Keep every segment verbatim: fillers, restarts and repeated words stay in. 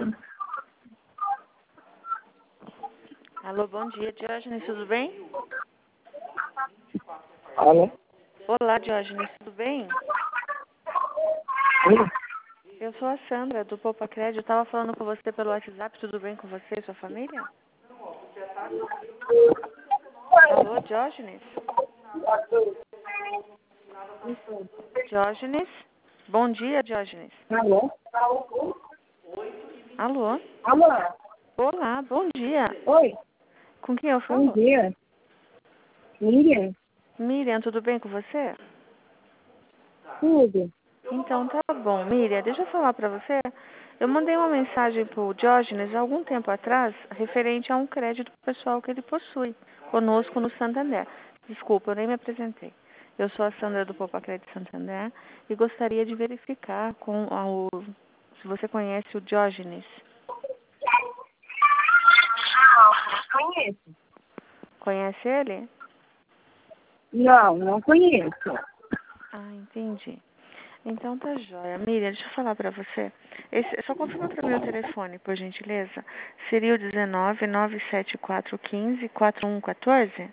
Alô, bom dia, Diógenes, tudo bem? Alô? Olá, Diógenes, tudo bem? Sim. Eu sou a Sandra, do Poupa Crédito. Eu estava falando com você pelo WhatsApp, tudo bem com você e sua família? Alô, Diógenes? Diógenes? Bom dia, Diógenes. Alô? Alô? Alô? Olá, bom dia. Oi, Com quem eu bom falo? dia. Miriam? Miriam, tudo bem com você? Tudo? Então tá bom, Miriam, deixa eu falar pra você. Eu mandei uma mensagem pro Diógenes há algum tempo atrás, referente a um crédito pessoal que ele possui conosco no Santander. Desculpa, eu nem me apresentei. Eu sou a Sandra do Poupa Crédito Santander e gostaria de verificar com a, o, se você conhece o Diógenes. Conheço. Conhece ele? Não, não conheço. Ah, entendi. Então tá jóia. Miriam, deixa eu falar pra você. Esse, só confirma pra mim o telefone, por gentileza. Seria o dezenove, nove sete quatro, quinze, quatro um quatorze?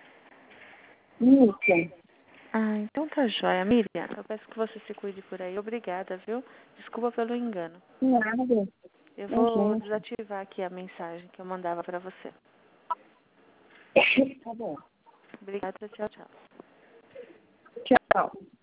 Isso. Ah, então tá jóia. Miriam, eu peço que você se cuide por aí. Obrigada, viu? Desculpa pelo engano. Nada. Eu vou Imagina. desativar aqui a mensagem que eu mandava pra você. Tá bom. Obrigada, tchau, tchau. Tchau.